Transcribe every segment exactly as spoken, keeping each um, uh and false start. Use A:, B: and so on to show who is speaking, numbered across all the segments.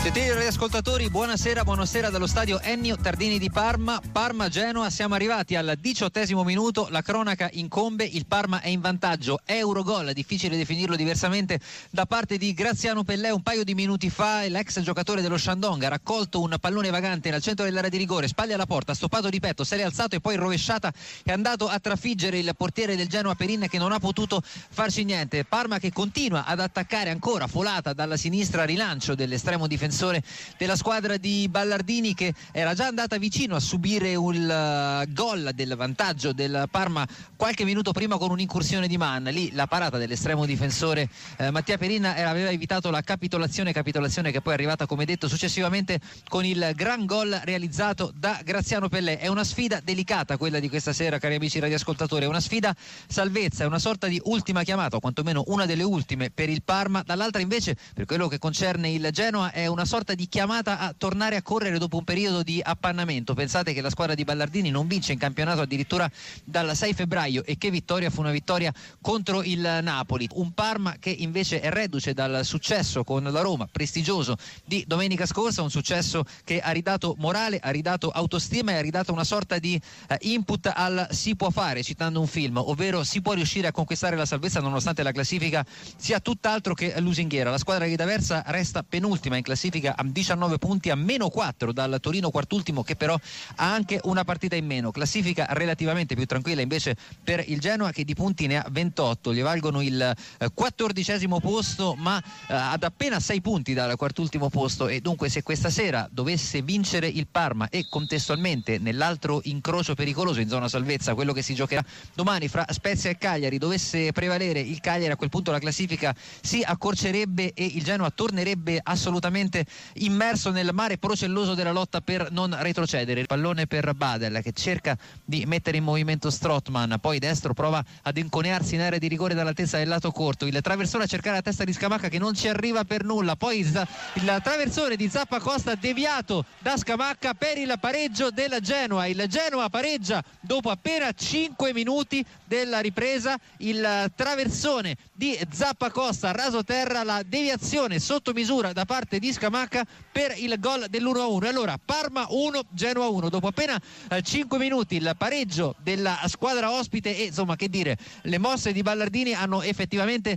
A: Gentili radioascoltatori, buonasera, buonasera dallo stadio Ennio Tardini di Parma. Parma-Genoa, siamo arrivati al diciottesimo minuto, la cronaca incombe, il Parma è in vantaggio, Eurogol, difficile definirlo diversamente, da parte di Graziano Pellè. Un paio di minuti fa l'ex giocatore dello Shandong ha raccolto un pallone vagante nel centro dell'area di rigore, spalla alla porta, stoppato di petto, se l'è alzato e poi rovesciata, è andato a trafiggere il portiere del Genoa Perin, che non ha potuto farci niente. Parma che continua ad attaccare ancora, folata dalla sinistra, rilancio dell'estremo difensore della squadra di Ballardini, che era già andata vicino a subire il uh, gol del vantaggio del Parma qualche minuto prima con un'incursione di Mann. Lì la parata dell'estremo difensore eh, Mattia Perin aveva evitato la capitolazione capitolazione che poi è arrivata, come detto, successivamente con il gran gol realizzato da Graziano Pellè. È una sfida delicata quella di questa sera, cari amici radioascoltatori, è una sfida salvezza, è una sorta di ultima chiamata, o quantomeno una delle ultime per il Parma. Dall'altra invece, per quello che concerne il Genoa, è una una sorta di chiamata a tornare a correre dopo un periodo di appannamento. Pensate che la squadra di Ballardini non vince in campionato addirittura dal sei febbraio, e che vittoria, fu una vittoria contro il Napoli. Un Parma che invece è reduce dal successo con la Roma, prestigioso, di domenica scorsa, un successo che ha ridato morale, ha ridato autostima e ha ridato una sorta di eh, input al si può fare, citando un film, ovvero si può riuscire a conquistare la salvezza nonostante la classifica sia tutt'altro che lusinghiera. La squadra di D'Aversa resta penultima in classifica a diciannove punti, a meno quattro dal Torino quartultimo, che però ha anche una partita in meno. Classifica relativamente più tranquilla invece per il Genoa, che di punti ne ha ventotto, gli valgono il eh, quattordicesimo posto, ma eh, ad appena sei punti dal quartultimo posto. E dunque, se questa sera dovesse vincere il Parma e contestualmente nell'altro incrocio pericoloso in zona salvezza, quello che si giocherà domani fra Spezia e Cagliari, dovesse prevalere il Cagliari, a quel punto la classifica si accorcerebbe e il Genoa tornerebbe assolutamente immerso nel mare procelloso della lotta per non retrocedere. Il pallone per Badel, che cerca di mettere in movimento Strootman, poi destro prova ad inconearsi in area di rigore dall'altezza del lato corto, il traversone a cercare la testa di Scamacca che non ci arriva per nulla, poi il traversone di Zappacosta deviato da Scamacca per il pareggio del Genoa. Il Genoa pareggia dopo appena cinque minuti della ripresa, il traversone di Zappacosta raso terra, la deviazione sotto misura da parte di Scamacca per il gol dell'uno a uno. Allora Parma uno, Genoa uno, dopo appena eh, cinque minuti il pareggio della squadra ospite. E insomma, che dire, le mosse di Ballardini hanno effettivamente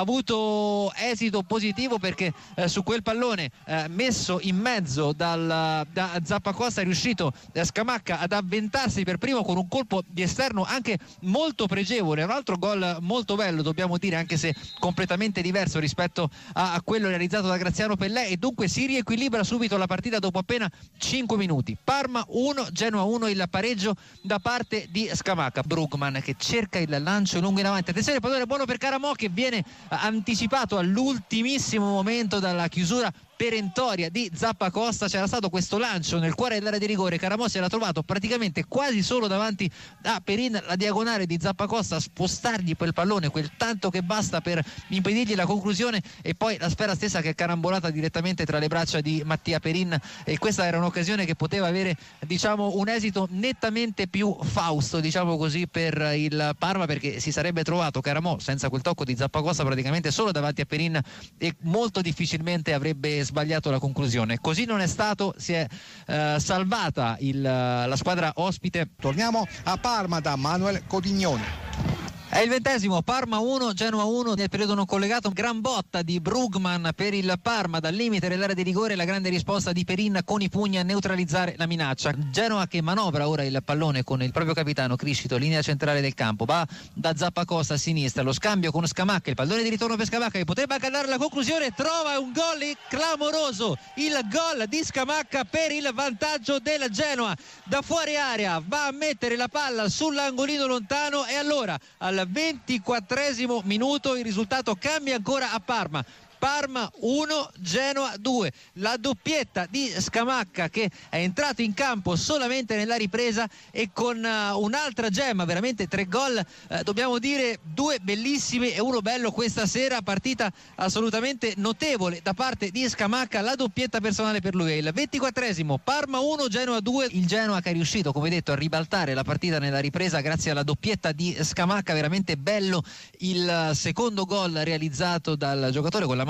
A: avuto esito positivo, perché eh, su quel pallone eh, messo in mezzo dal, da Zappacosta è riuscito eh, Scamacca ad avventarsi per primo con un colpo di esterno anche molto pregevole, un altro gol molto bello, dobbiamo dire, anche se completamente diverso rispetto a, a quello realizzato da Graziano Pellè. E dunque si riequilibra subito la partita dopo appena cinque minuti. Parma uno, Genoa uno, il pareggio da parte di Scamacca. Brugman che cerca il lancio lungo in avanti, attenzione, il pallone buono per Caramò, che viene anticipato all'ultimissimo momento dalla chiusura perentoria di Zappacosta. C'era stato questo lancio nel cuore dell'area di rigore, Caramò si era trovato praticamente quasi solo davanti a Perin, la diagonale di Zappacosta, a spostargli quel pallone quel tanto che basta per impedirgli la conclusione, e poi la sfera stessa che è carambolata direttamente tra le braccia di Mattia Perin. E questa era un'occasione che poteva avere, diciamo, un esito nettamente più fausto, diciamo così, per il Parma, perché si sarebbe trovato Caramò senza quel tocco di Zappacosta praticamente solo davanti a Perin e molto difficilmente avrebbe sbagliato la conclusione. Così non è stato, si è eh, salvata il, la squadra ospite.
B: Torniamo a Parma da Manuel Codignone.
A: È il ventesimo, Parma uno, Genoa uno nel periodo non collegato. Gran botta di Brugman per il Parma dal limite dell'area di rigore, la grande risposta di Perin con i pugni a neutralizzare la minaccia. Genoa che manovra ora il pallone con il proprio capitano Criscito, linea centrale del campo, va da Zappacosta a sinistra, lo scambio con Scamacca, il pallone di ritorno per Scamacca che potrebbe anche andare alla conclusione, trova un gol clamoroso, il gol di Scamacca per il vantaggio del Genoa. Da fuori area va a mettere la palla sull'angolino lontano, e allora al ventiquattresimo minuto il risultato cambia ancora a Parma. Parma uno, Genoa due, la doppietta di Scamacca che è entrato in campo solamente nella ripresa e con uh, un'altra gemma, veramente tre gol, uh, dobbiamo dire due bellissimi e uno bello questa sera, partita assolutamente notevole da parte di Scamacca, la doppietta personale per lui. È il ventiquattresimo, Parma uno, Genoa due, il Genoa che è riuscito, come detto, a ribaltare la partita nella ripresa grazie alla doppietta di Scamacca. Veramente bello il secondo gol realizzato dal giocatore con la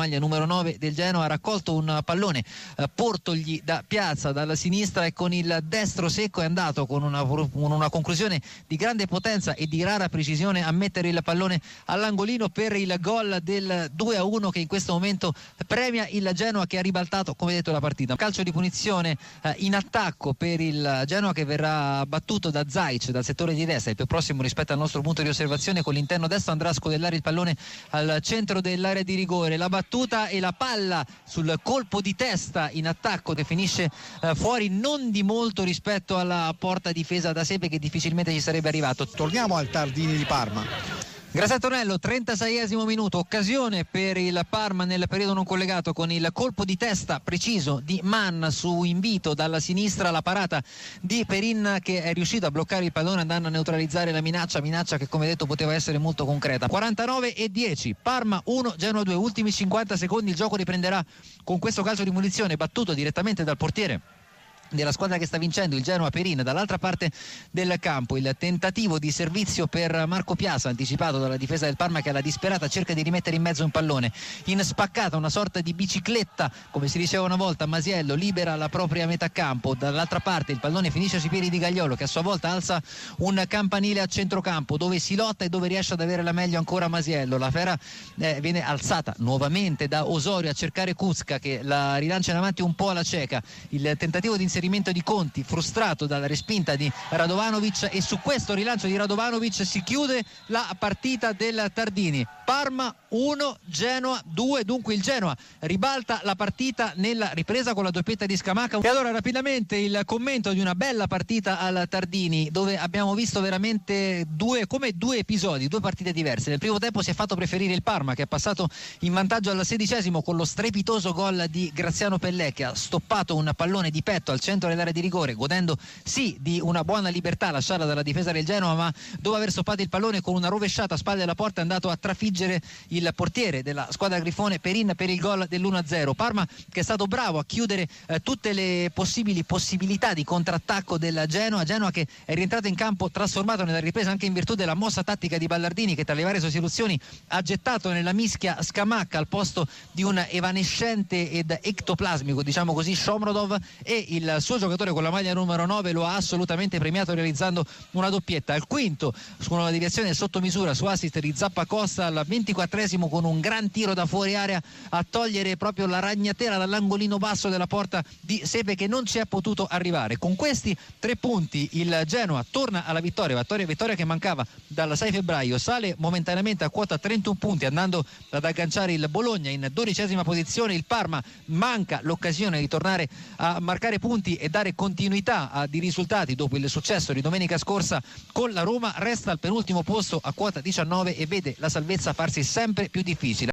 A: maglia numero nove del Genoa, ha raccolto un pallone eh, portogli da piazza dalla sinistra e con il destro secco è andato con una, con una conclusione di grande potenza e di rara precisione a mettere il pallone all'angolino per il gol del due a uno che in questo momento premia il Genoa, che ha ribaltato, come detto, la partita. Calcio di punizione eh, in attacco per il Genoa, che verrà battuto da Zajc dal settore di destra, il più prossimo rispetto al nostro punto di osservazione, con l'interno destro andrà a scodellare il pallone al centro dell'area di rigore. La battuta e la palla sul colpo di testa in attacco che finisce eh, fuori non di molto rispetto alla porta difesa da Sepe, che difficilmente ci sarebbe arrivato.
B: Torniamo al Tardini di Parma.
A: Grazie Antonello, trentaseiesimo minuto, occasione per il Parma nel periodo non collegato con il colpo di testa preciso di Mann su invito dalla sinistra, la parata di Perin che è riuscito a bloccare il pallone andando a neutralizzare la minaccia, minaccia che come detto poteva essere molto concreta. quarantanove e dieci, Parma uno, Genoa due, ultimi cinquanta secondi, il gioco riprenderà con questo calcio di munizione battuto direttamente dal portiere della squadra che sta vincendo, il Genoa, Perin. Dall'altra parte del campo il tentativo di servizio per Marco Piazza anticipato dalla difesa del Parma, che alla disperata cerca di rimettere in mezzo un pallone in spaccata, una sorta di bicicletta come si diceva una volta. Masiello libera la propria metà campo, dall'altra parte il pallone finisce sui piedi di Gagliolo, che a sua volta alza un campanile a centrocampo dove si lotta e dove riesce ad avere la meglio ancora Masiello. La Fera eh, viene alzata nuovamente da Osorio a cercare Kucka, che la rilancia in avanti un po' alla cieca. Il tentativo di inserimento di Conti frustrato dalla respinta di Radovanovic, e su questo rilancio di Radovanovic si chiude la partita del Tardini. Parma uno, Genoa due, dunque il Genoa ribalta la partita nella ripresa con la doppietta di Scamacca. E allora rapidamente il commento di una bella partita al Tardini, dove abbiamo visto veramente due, come due episodi, due partite diverse. Nel primo tempo si è fatto preferire il Parma, che è passato in vantaggio al sedicesimo con lo strepitoso gol di Graziano Pellè, che ha stoppato un pallone di petto al centro dell'area di rigore, godendo sì di una buona libertà lasciata dalla difesa del Genoa, ma dopo aver stoppato il pallone con una rovesciata a spalle alla porta è andato a trafiggere il portiere della squadra grifone Perin per il gol dell'uno a zero. Parma che è stato bravo a chiudere eh, tutte le possibili possibilità di contrattacco del Genoa. Genoa che è rientrato in campo trasformato nella ripresa anche in virtù della mossa tattica di Ballardini, che tra le varie sostituzioni ha gettato nella mischia Scamacca al posto di un evanescente ed ectoplasmico, diciamo così, Shomrodov, e il suo giocatore con la maglia numero nove lo ha assolutamente premiato realizzando una doppietta. Al quinto, su una deviazione sotto misura su assist di Zappacosta, al ventiquattresimo con un gran tiro da fuori area a togliere proprio la ragnatela dall'angolino basso della porta di Sepe, che non ci è potuto arrivare. Con questi tre punti il Genoa torna alla vittoria, vittoria, vittoria che mancava dal sei febbraio, sale momentaneamente a quota trentuno punti andando ad agganciare il Bologna in dodicesima posizione. Il Parma manca l'occasione di tornare a marcare punti e dare continuità a di risultati dopo il successo di domenica scorsa con la Roma, resta al penultimo posto a quota diciannove e vede la salvezza farsi sempre più difficile.